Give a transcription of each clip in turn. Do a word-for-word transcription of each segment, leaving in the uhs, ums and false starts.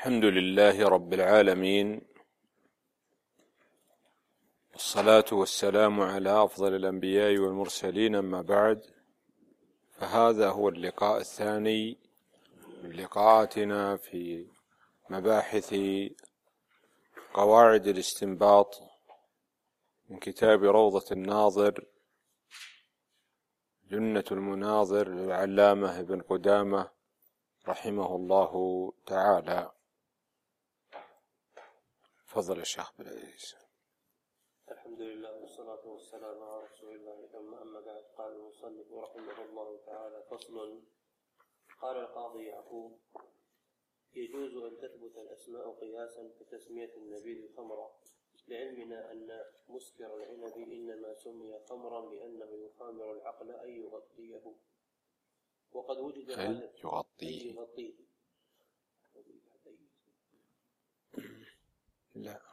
الحمد لله رب العالمين، والصلاة والسلام على أفضل الأنبياء والمرسلين، أما بعد، فهذا هو اللقاء الثاني من لقاءاتنا في مباحث قواعد الاستنباط من كتاب روضة الناظر جنة المناظر للعلامة ابن قدامة رحمه الله تعالى. فضل الشيخ بالعزيز. الحمد لله والصلاة والسلام على رسول الله، ثم أما بعد. قال المصنف رحمه الله تعالى: فصل. قال القاضي يعقوب: يجوز أن تثبت الأسماء قياسا كتسمية النبيذ خمرا، لعلمنا أن مسكر العنب إنما سمي خمرا لأنه يخامر العقل أي يغطيه، وقد وجد هذا يغطيه يغطيه لا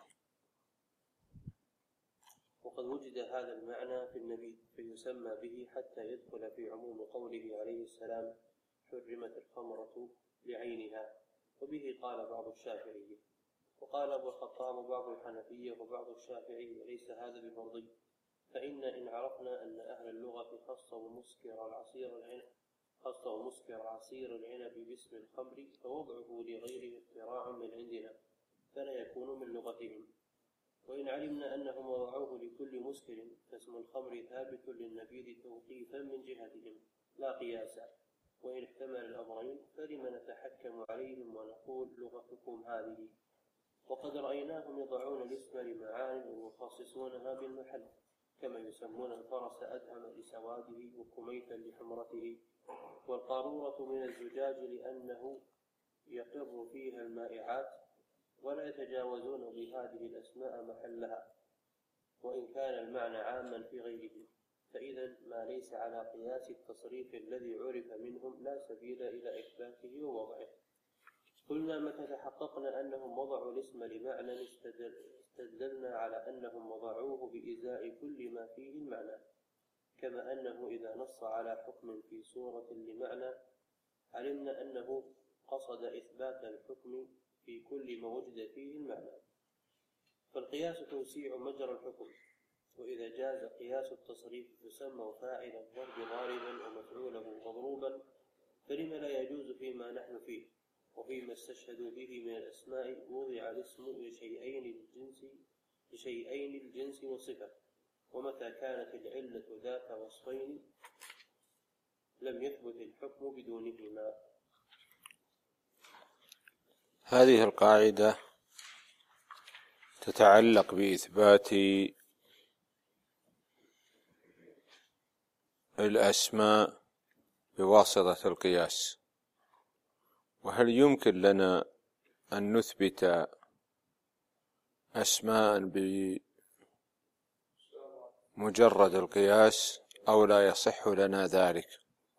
وقد وجد هذا المعنى في النبيذ فيسمى به حتى يدخل في عموم قوله عليه السلام: حرمت الخمرة لعينها. وبه قال بعض الشافعية، وقال أبو الخطاب وبعض الحنفية وبعض الشافعية: ليس هذا بفرضي، فإن إن عرفنا أن أهل اللغة خصوا مسكر العصير العنب خصوا مسكر عصير العنب باسم الخمر، فوضعه لغيره اختراع من عندنا فلا يكون من لغتهم. وإن علمنا أنهم وضعوه لكل مسكر فاسم الخمر ثابت للنبيذ توقيفا من جهتهم لا قياسا، وإن احتمل الأمرين فلم نتحكم عليهم ونقول لغتكم هذه. وقد رأيناهم يضعون الاسم لمعان ويخصصونها بالمحل، كما يسمون الفرس أدهم لسواده وكميتا لحمرته، والقارورة من الزجاج لأنه يقر فيها المائعات، ولا يتجاوزون بهذه الأسماء محلها، وإن كان المعنى عاما في غيره. فإذا ما ليس على قياس التصريف الذي عرف منهم لا سبيل إلى إثباته ووضعه. قلنا متى تحققنا أنهم وضعوا الاسم لمعنى استدللنا على أنهم وضعوه بإزاء كل ما فيه المعنى، كما أنه إذا نص على حكم في صورة لمعنى علمنا أنه قصد إثبات الحكم في كل ما وجد فيه المعنى. فالقياس توسيع مجرى الحكم، وإذا جاز قياس التصريف يسمى فاعل الضرب ضاربا ومفعوله مضروبا، فلما لا يجوز فيما نحن فيه وفيما استشهدوا به من الأسماء وضع الاسم لشيئين الجنس لشيئين الجنس وصفة، ومتى كانت العلة ذات وصفين لم يثبت الحكم بدونهما. هذه القاعدة تتعلق بإثبات الأسماء بواسطة القياس. وهل يمكن لنا أن نثبت أسماء بمجرد القياس أو لا يصح لنا ذلك؟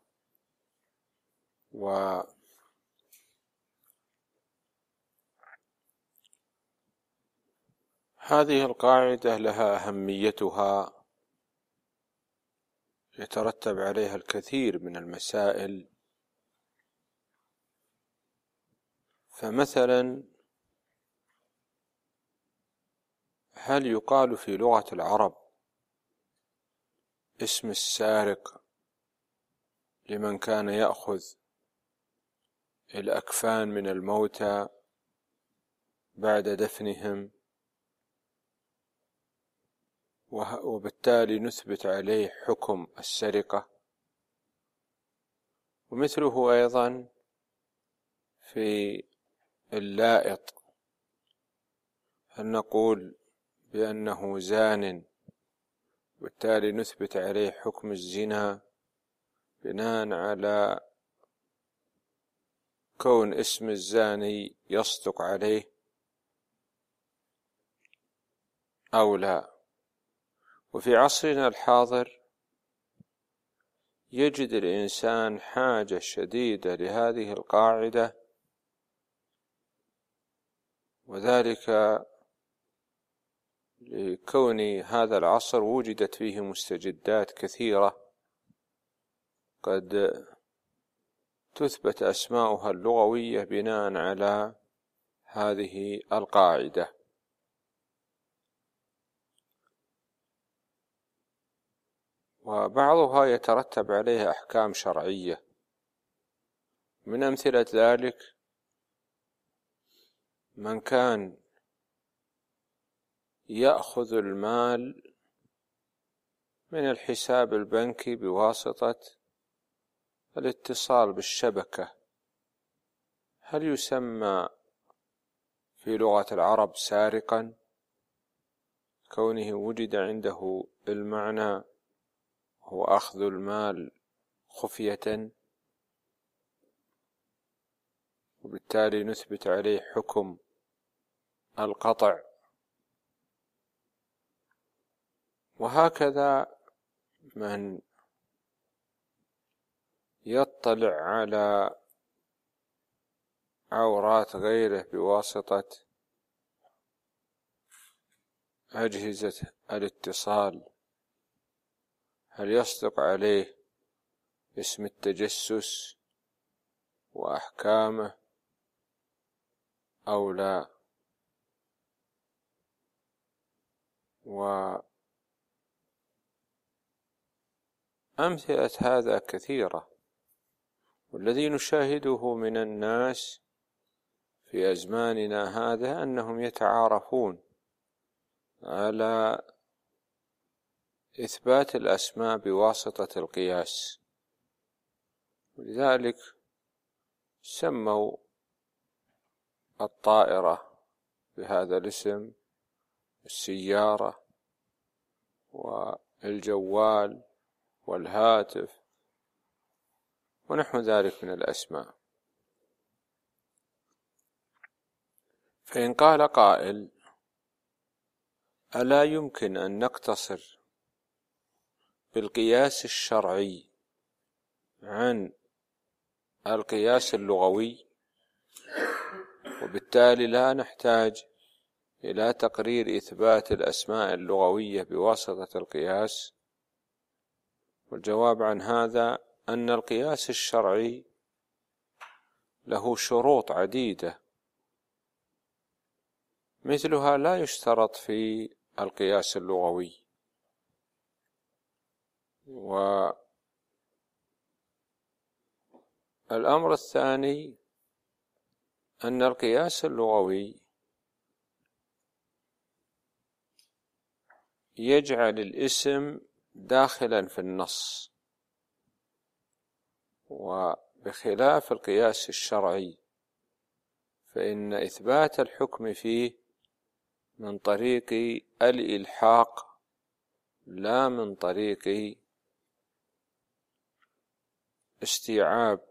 وهذه القاعدة لها أهميتها يترتب عليها الكثير من المسائل. فمثلا، هل يقال في لغة العرب اسم السارق لمن كان يأخذ الأكفان من الموتى بعد دفنهم، وبالتالي نثبت عليه حكم السرقة؟ ومثله أيضا في اللائط، هل نقول بأنه زان وبالتالي نثبت عليه حكم الزنا بناء على كون اسم الزاني يصدق عليه أو لا؟ وفي عصرنا الحاضر يجد الإنسان حاجة شديدة لهذه القاعدة، وذلك لكون هذا العصر وجدت فيه مستجدات كثيرة قد تثبت أسماؤها اللغوية بناء على هذه القاعدة. وبعضها يترتب عليه أحكام شرعية. من أمثلة ذلك من كان يأخذ المال من الحساب البنكي بواسطة الاتصال بالشبكة، هل يسمى في لغة العرب سارقا كونه وجد عنده المعنى هو أخذ المال خفية، وبالتالي نثبت عليه حكم القطع؟ وهكذا من يطلع على عورات غيره بواسطة أجهزة الاتصال، هل يصدق عليه اسم التجسس وأحكامه أو لا؟ وأمثلة هذا كثيرة، والذي نشاهده من الناس في أزماننا هذا أنهم يتعارفون على إثبات الأسماء بواسطة القياس، ولذلك سموا الطائرة بهذا الاسم، السيارة والجوال والهاتف ونحو ذلك من الأسماء. فإن قال قائل: ألا يمكن أن نقتصر بالقياس الشرعي عن القياس اللغوي، وبالتالي لا نحتاج إلى تقرير إثبات الأسماء اللغوية بواسطة القياس؟ والجواب عن هذا أن القياس الشرعي له شروط عديدة، مثلها لا يشترط في القياس اللغوي. والأمر الثاني أن القياس اللغوي يجعل الاسم داخلا في النص، وبخلاف القياس الشرعي فإن إثبات الحكم فيه من طريق الإلحاق لا من طريق استيعاب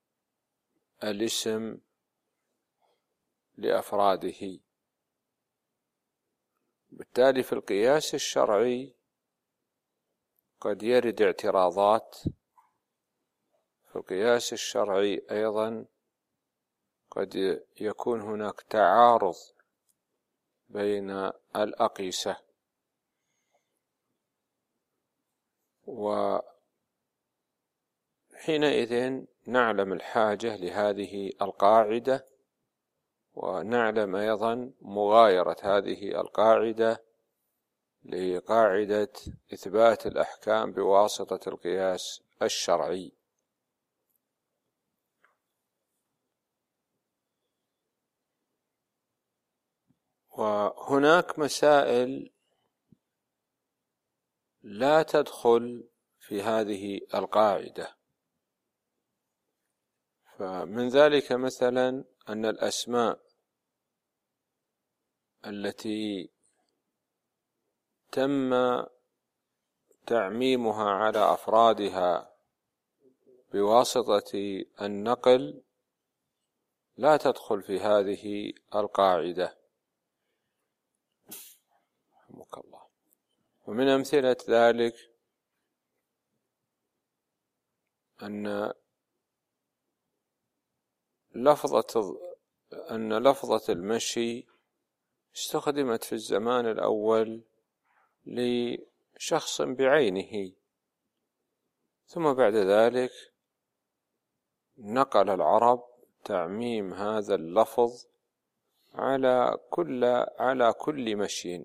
الاسم لأفراده. بالتالي في القياس الشرعي قد يرد اعتراضات، في القياس الشرعي أيضا قد يكون هناك تعارض بين الأقيسة، وحينئذ نعلم الحاجة لهذه القاعدة، ونعلم أيضا مغايرة هذه القاعدة لقاعدة إثبات الأحكام بواسطة القياس الشرعي. وهناك مسائل لا تدخل في هذه القاعدة، فمن ذلك مثلا أن الأسماء التي تم تعميمها على أفرادها بواسطة النقل لا تدخل في هذه القاعدة. رحمك الله. ومن أمثلة ذلك أن لفظة أن لفظة المشي استخدمت في الزمان الأول لشخص بعينه، ثم بعد ذلك نقل العرب تعميم هذا اللفظ على كل على كل مشي.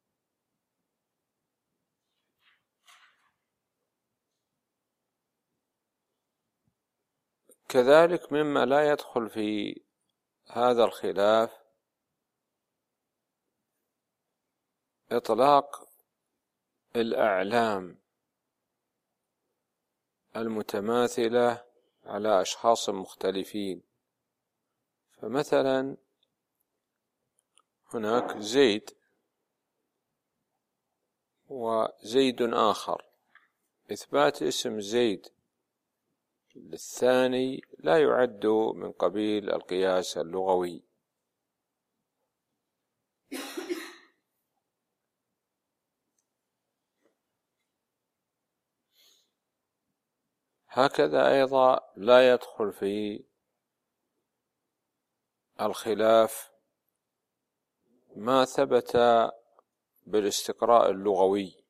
كذلك مما لا يدخل في هذا الخلاف إطلاق الأعلام المتماثلة على أشخاص مختلفين. فمثلا هناك زيد وزيد آخر، إثبات اسم زيد للثاني لا يعد من قبيل القياس اللغوي. هكذا أيضا لا يدخل في الخلاف ما ثبت بالاستقراء اللغوي،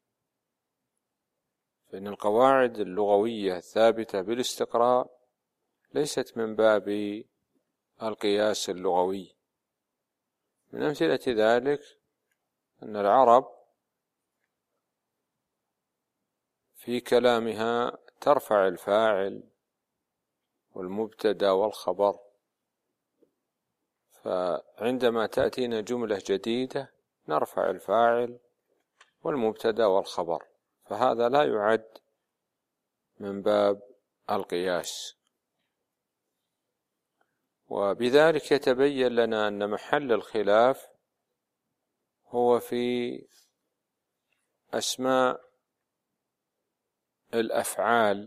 فإن القواعد اللغوية الثابتة بالاستقراء ليست من باب القياس اللغوي. من أمثلة ذلك أن العرب في كلامها ترفع الفاعل والمبتدأ والخبر، فعندما تأتينا جملة جديدة نرفع الفاعل والمبتدأ والخبر، فهذا لا يعد من باب القياس. وبذلك يتبين لنا أن محل الخلاف هو في أسماء الأفعال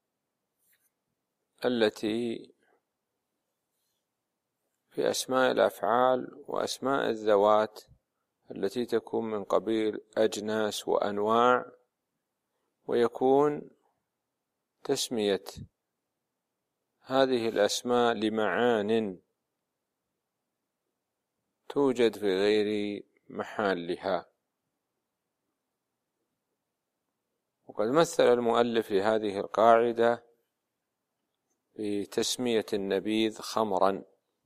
التي في أسماء الأفعال وأسماء الذوات التي تكون من قبيل أجناس وأنواع، ويكون تسمية هذه الأسماء لمعان توجد في غير محلها. وقد مثل المؤلف لهذه القاعدة بتسمية النبيذ خمرا.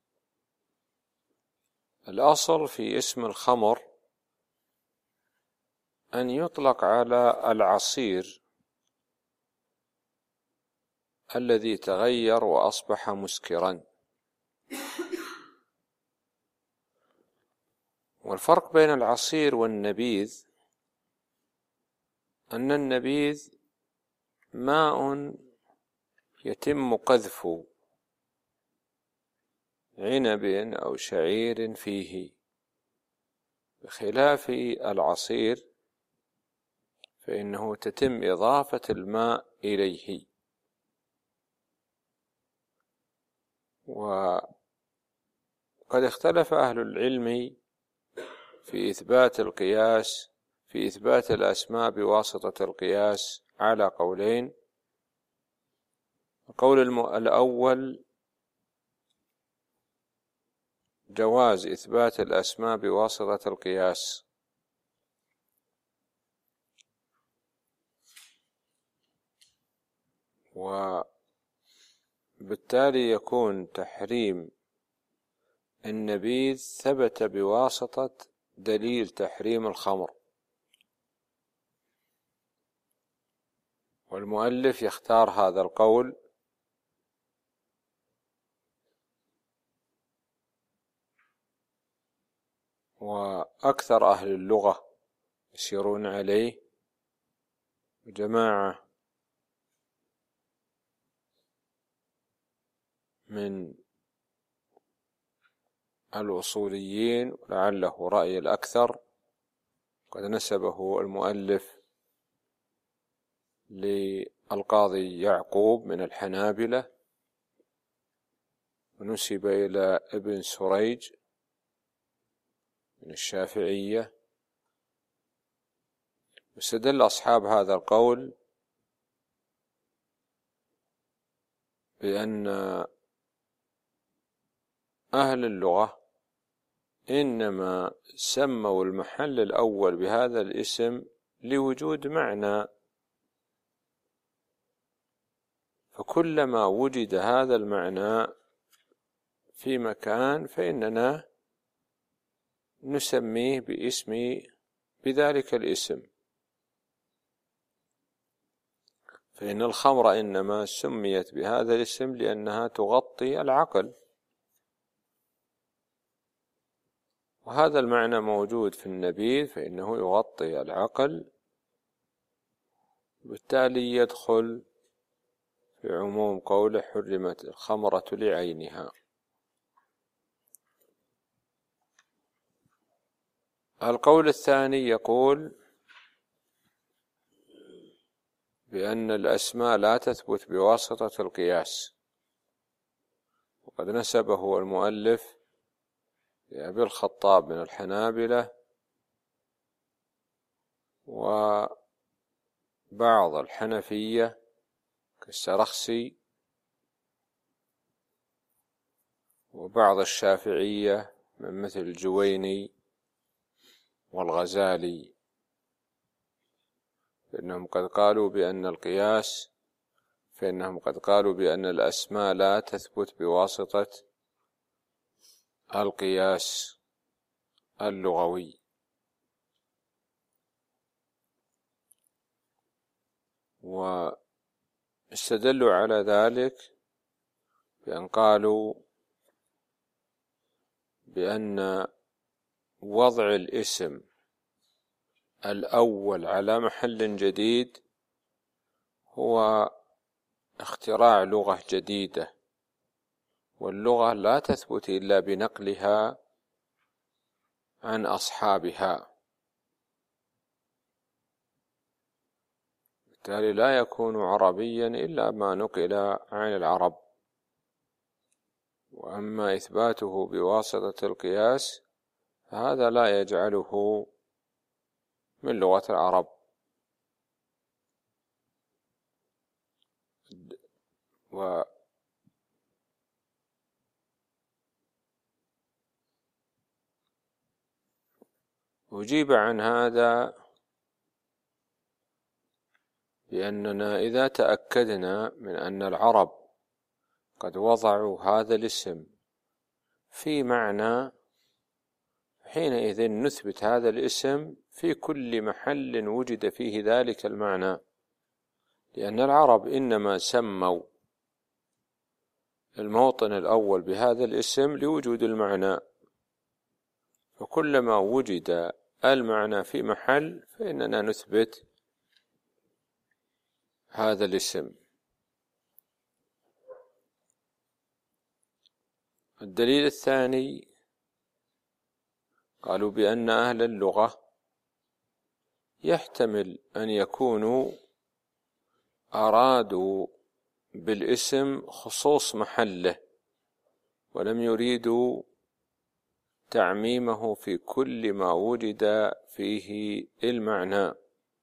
الأصل في اسم الخمر أن يطلق على العصير الذي تغير وأصبح مسكرا. والفرق بين العصير والنبيذ أن النبيذ ماء يتم قذف عنب أو شعير فيه، بخلاف العصير فإنه تتم إضافة الماء إليه. وقد اختلف أهل العلم في إثبات القياس في إثبات الأسماء بواسطة القياس على قولين. القول الأول جواز إثبات الأسماء بواسطة القياس، وبالتالي يكون تحريم النبيذ ثبت بواسطة دليل تحريم الخمر. والمؤلف يختار هذا القول وأكثر أهل اللغة يسيرون عليه، جماعة من الأصوليين، ولعله رأي الأكثر، قد نسبه المؤلف للقاضي يعقوب من الحنابلة، ونسب إلى ابن سريج من الشافعية. واستدل أصحاب هذا القول بأن أهل اللغة إنما سموا المحل الأول بهذا الاسم لوجود معنى، فكلما وجد هذا المعنى في مكان فإننا نسميه باسم بذلك الاسم. فإن الخمر إنما سميت بهذا الاسم لأنها تغطي العقل، وهذا المعنى موجود في النبيذ، فإنه يغطي العقل، بالتالي يدخل في عموم قوله حرمت الخمرة لعينها. القول الثاني يقول بأن الأسماء لا تثبت بواسطة القياس، وقد نسبه المؤلف لأبي الخطاب من الحنابلة وبعض الحنفية كالسرخسي وبعض الشافعية من مثل الجويني والغزالي، فإنهم قد قالوا بأن القياس فإنهم قد قالوا بأن الأسماء لا تثبت بواسطة القياس اللغوي. واستدلوا على ذلك بأن قالوا بأن وضع الاسم الأول على محل جديد هو اختراع لغة جديدة، واللغة لا تثبت إلا بنقلها عن أصحابها، بالتالي لا يكون عربيا إلا ما نقل عن العرب. وأما إثباته بواسطة القياس فهذا لا يجعله من لغة العرب. و أجيب عن هذا بأننا إذا تأكدنا من أن العرب قد وضعوا هذا الاسم في معنى، حينئذ نثبت هذا الاسم في كل محل وجد فيه ذلك المعنى، لأن العرب إنما سموا الموطن الأول بهذا الاسم لوجود المعنى، فكلما وجد المعنى في محل فإننا نثبت هذا الاسم. الدليل الثاني قالوا بأن أهل اللغة يحتمل أن يكونوا أرادوا بالاسم خصوص محله ولم يريدوا تعميمه في كل ما وجد فيه المعنى.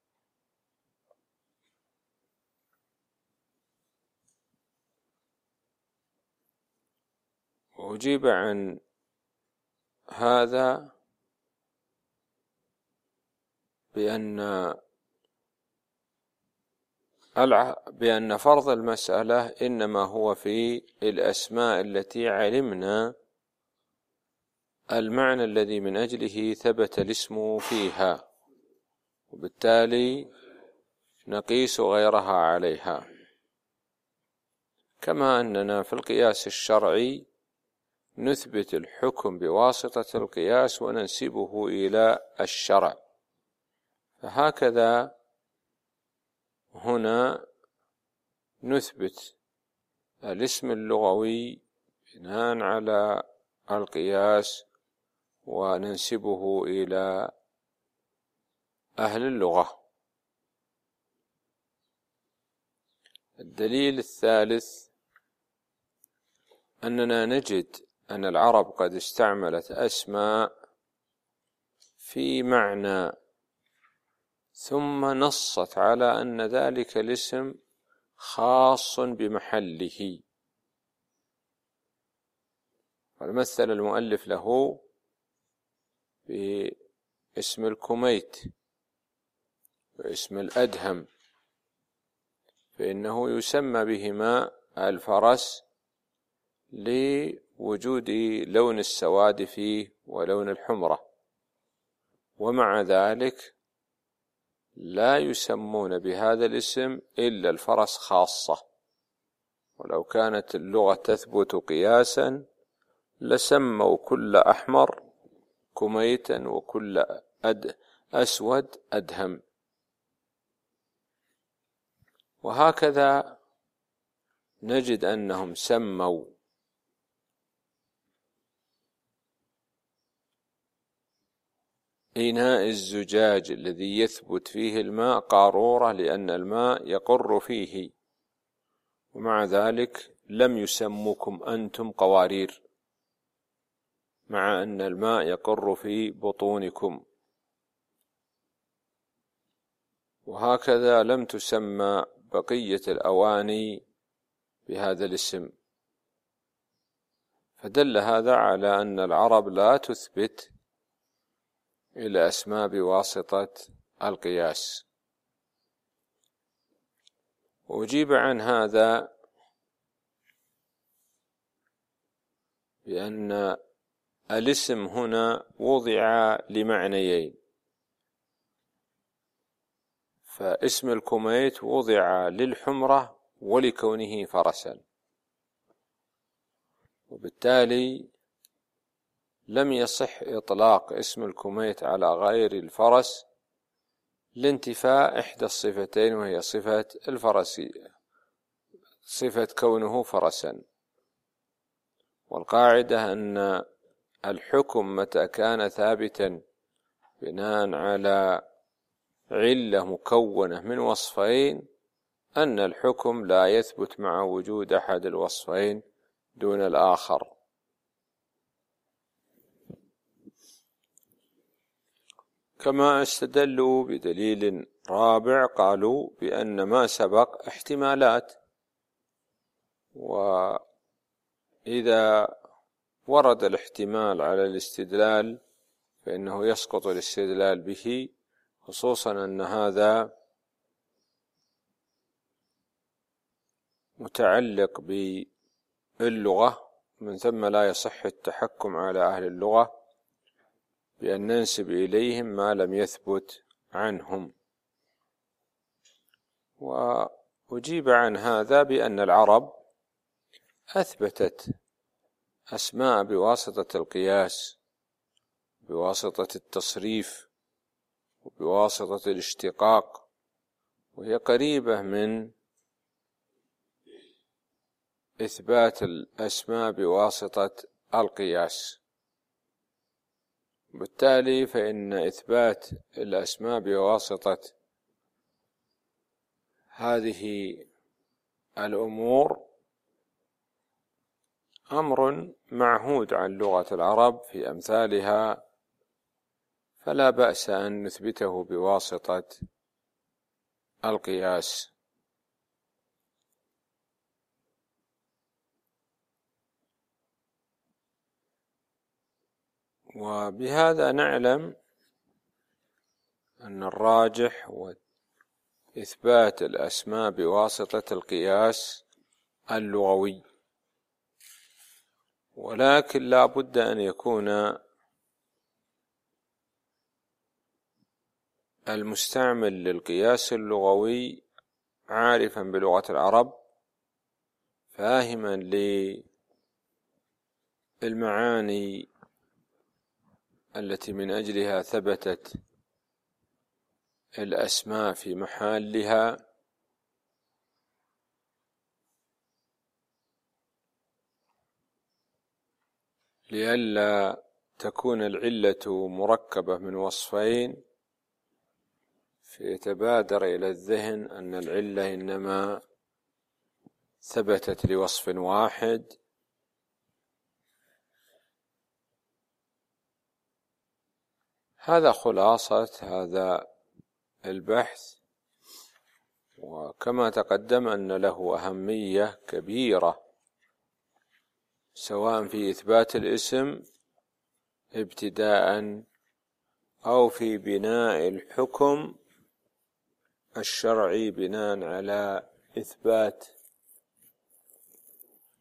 أجيب عن هذا بأن بأن فرض المسألة إنما هو في الأسماء التي علمنا المعنى الذي من أجله ثبت الاسم فيها، وبالتالي نقيس غيرها عليها، كما أننا في القياس الشرعي نثبت الحكم بواسطة القياس وننسبه إلى الشرع، فهكذا هنا نثبت الاسم اللغوي بناء على القياس وننسبه إلى أهل اللغة. الدليل الثالث أننا نجد أن العرب قد استعملت أسماء في معنى ثم نصت على أن ذلك الاسم خاص بمحله، فمثل المؤلف له باسم الكميت واسم الأدهم، فإنه يسمى بهما الفرس لوجود لون السواد فيه ولون الحمرة، ومع ذلك لا يسمون بهذا الاسم إلا الفرس خاصة، ولو كانت اللغة تثبت قياسا لسموا كل أحمر كميتا وكل أد أسود أدهم. وهكذا نجد أنهم سموا إناء الزجاج الذي يثبت فيه الماء قارورة، لأن الماء يقر فيه، ومع ذلك لم يسموكم أنتم قوارير، مع أن الماء يقر في بطونكم. وهكذا لم تسمى بقية الأواني بهذا الاسم، فدل هذا على أن العرب لا تثبت الأسماء بواسطة القياس. وأجيب عن هذا بأن الاسم هنا وضع لمعنيين، فاسم الكميت وضع للحمرة ولكونه فرسا، وبالتالي لم يصح إطلاق اسم الكميت على غير الفرس لانتفاء إحدى الصفتين، وهي صفة الفرسية، صفة كونه فرسا. والقاعدة أن الحكم متى كان ثابتا بناء على علة مكونة من وصفين، أن الحكم لا يثبت مع وجود أحد الوصفين دون الآخر. كما استدلوا بدليل رابع، قالوا بأن ما سبق احتمالات، وإذا ورد الاحتمال على الاستدلال فإنه يسقط الاستدلال به، خصوصا أن هذا متعلق باللغة، من ثم لا يصح التحكم على أهل اللغة بأن ننسب إليهم ما لم يثبت عنهم. وأجيب عن هذا بأن العرب أثبتت أسماء بواسطة القياس، بواسطة التصريف، وبواسطة الاشتقاق، وهي قريبة من إثبات الأسماء بواسطة القياس. بالتالي فإن إثبات الأسماء بواسطة هذه الأمور أمر معهود عن لغة العرب في أمثالها، فلا بأس أن نثبته بواسطة القياس. وبهذا نعلم أن الراجح هو إثبات الأسماء بواسطة القياس اللغوي، ولكن لا بد أن يكون المستعمل للقياس اللغوي عارفا بلغة العرب، فاهما للمعاني التي من أجلها ثبتت الأسماء في محلها، لئلا تكون العلة مركبة من وصفين فيتبادر إلى الذهن أن العلة إنما ثبتت لوصف واحد. هذا خلاصة هذا البحث، وكما تقدم أن له أهمية كبيرة سواء في إثبات الاسم ابتداء أو في بناء الحكم الشرعي بناء على إثبات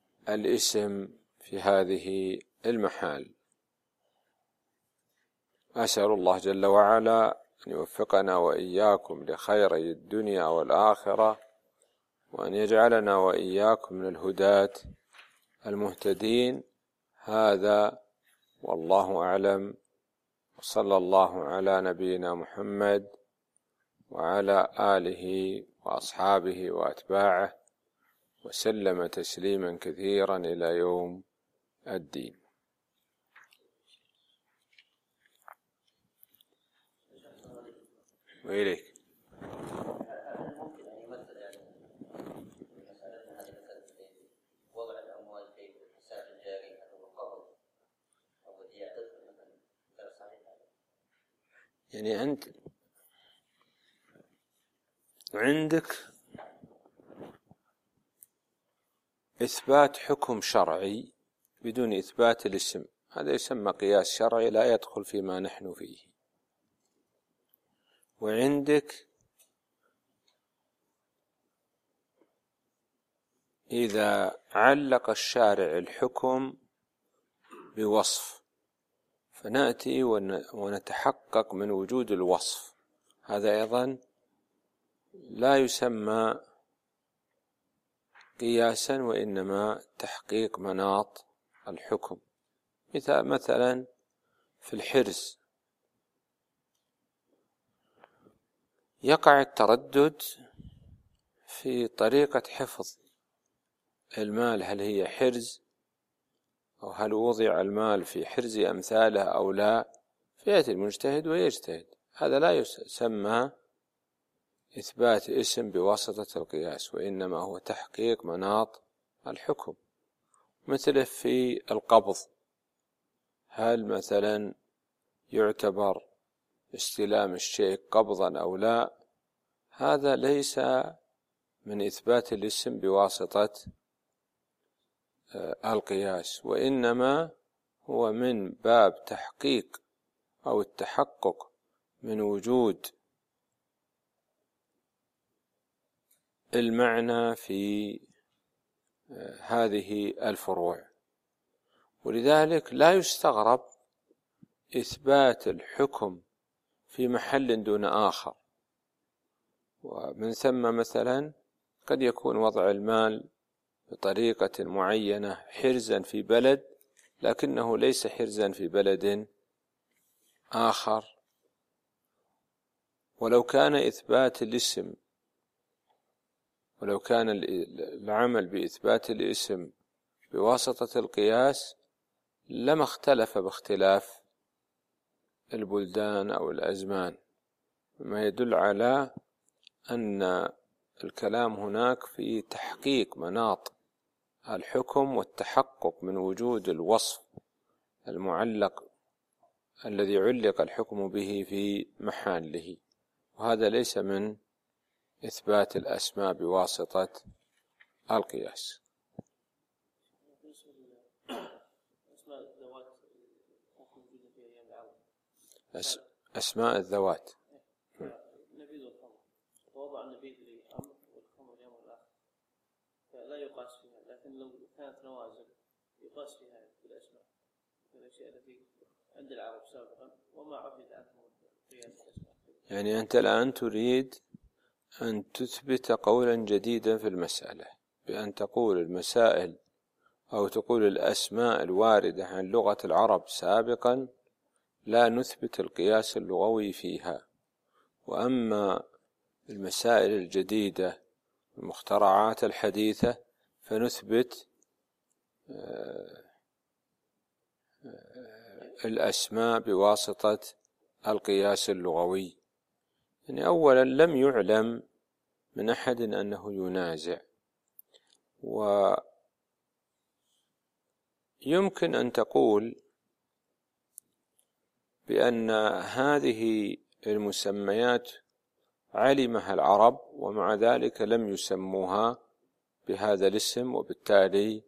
الاسم في هذه المحال. أسأل الله جل وعلا أن يوفقنا وإياكم لخيري الدنيا والآخرة، وأن يجعلنا وإياكم من الهداة المهتدين. هذا والله أعلم، وصلى الله على نبينا محمد وعلى آله وأصحابه وأتباعه وسلم تسليما كثيرا إلى يوم الدين. وإليك. يعني أنت عندك إثبات حكم شرعي بدون إثبات الاسم، هذا يسمى قياس شرعي لا يدخل فيما نحن فيه. وعندك إذا علق الشارع الحكم بوصف فنأتي ونتحقق من وجود الوصف، هذا أيضا لا يسمى قياسا وإنما تحقيق مناط الحكم. مثال مثلا في الحرز يقع التردد في طريقة حفظ المال، هل هي حرز أو هل وضع المال في حرز أمثاله أو لا، فيأتي المجتهد ويجتهد. هذا لا يسمى إثبات اسم بواسطة القياس، وإنما هو تحقيق مناط الحكم. مثل في القبض، هل مثلا يعتبر استلام الشيء قبضا أو لا، هذا ليس من إثبات الاسم بواسطة القياس، وإنما هو من باب تحقيق أو التحقق من وجود المعنى في هذه الفروع. ولذلك لا يستغرب إثبات الحكم في محل دون آخر. ومن ثم مثلا قد يكون وضع المال بطريقة معينة حرزا في بلد لكنه ليس حرزا في بلد آخر. ولو كان إثبات الاسم ولو كان العمل بإثبات الاسم بواسطة القياس لما اختلف باختلاف البلدان أو الأزمان، ما يدل على أن الكلام هناك في تحقيق مناط الحكم والتحقق من وجود الوصف المعلق الذي علق الحكم به في محله، وهذا ليس من إثبات الأسماء بواسطة القياس. أسماء الذوات النبيذ والخمر، ووضع النبيذ لأمر والخمر لأمر الآخر، فلا يقاس فيها. لكن لو كانت نوازل يقاس فيها في الأسماء، في الأشياء التي عند العرب سابقا وما عبد عنهم قياس الأسماء. يعني أنت الآن تريد أن تثبت قولا جديدا في المسألة بأن تقول المسائل أو تقول الأسماء الواردة عن لغة العرب سابقا لا نثبت القياس اللغوي فيها، وأما المسائل الجديدة المخترعات الحديثة فنثبت الأسماء بواسطة القياس اللغوي. يعني أولا لم يعلم من أحد أنه ينازع، ويمكن أن تقول بأن هذه المسميات علمها العرب ومع ذلك لم يسموها بهذا الاسم، وبالتالي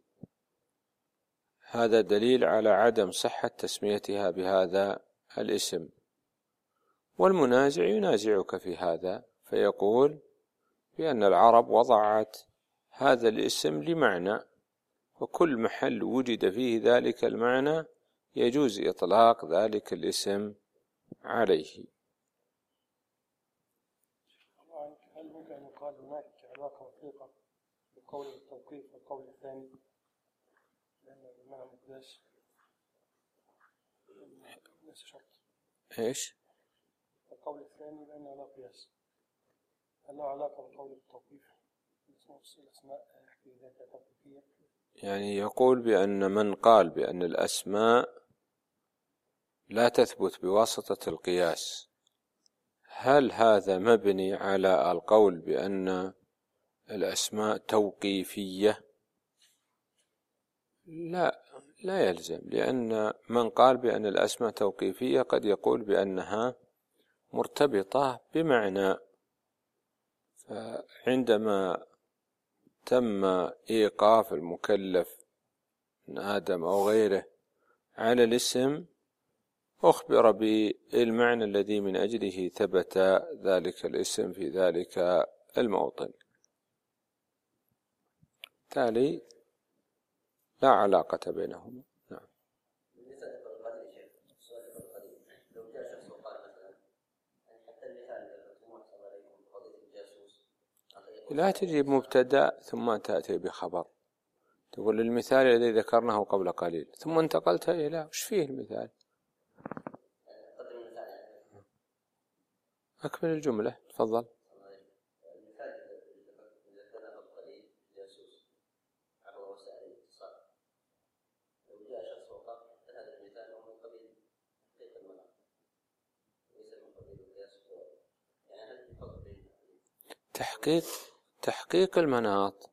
هذا دليل على عدم صحة تسميتها بهذا الاسم. والمنازع ينازعك في هذا فيقول بأن العرب وضعت هذا الاسم لمعنى، وكل محل وجد فيه ذلك المعنى يجوز إطلاق ذلك الاسم عليه. هل ممكن أن يقال هناك علاقة وثيقة بقول التوقيف والقول الثاني لأن المعنى مقياس ليس شرط؟ إيش؟ القول الثاني لأنه لا قياس، هل له علاقة بقول التوقيف الأسماء في ذاتها توقيفية؟ يعني يقول بأن من قال بأن الأسماء لا تثبت بواسطة القياس، هل هذا مبني على القول بأن الأسماء توقيفية؟ لا، لا يلزم، لأن من قال بأن الأسماء توقيفية قد يقول بأنها مرتبطة بمعنى، فعندما تم إيقاف المكلف من آدم أو غيره على الاسم أخبر بالمعنى الذي من أجله ثبت ذلك الاسم في ذلك الموطن، تالي لا علاقة بينهما. نعم. لا تجيب مبتدأ ثم تأتي بخبر، تقول المثال الذي ذكرناه قبل قليل ثم انتقلت إلى وش فيه المثال. أكمل الجملة تفضل. تحقيق تحقيق المناط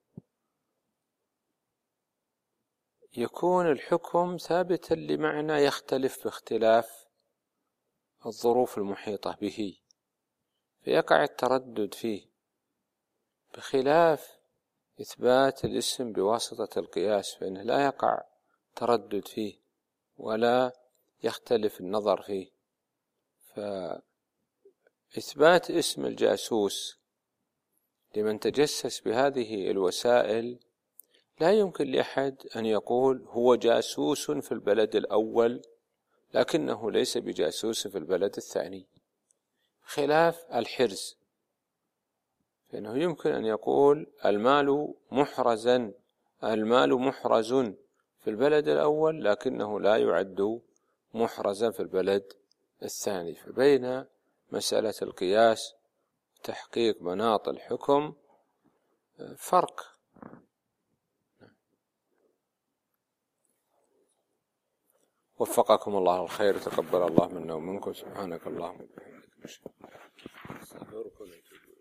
يكون الحكم ثابتا لمعنى يختلف باختلاف الظروف المحيطة به، فيقع التردد فيه، بخلاف إثبات الاسم بواسطة القياس فإنه لا يقع تردد فيه ولا يختلف النظر فيه. فإثبات اسم الجاسوس لمن تجسس بهذه الوسائل لا يمكن لأحد أن يقول هو جاسوس في البلد الأول لكنه ليس بجاسوس في البلد الثاني، خلاف الحرز، فإنه يمكن أن يقول المال محرزا المال محرز في البلد الأول لكنه لا يعد محرزا في البلد الثاني. فبين مسألة القياس وتحقيق مناط الحكم فرق. وفقكم الله الخير، تقبل الله منا ومنكم، سبحانك اللهم وبحمدك.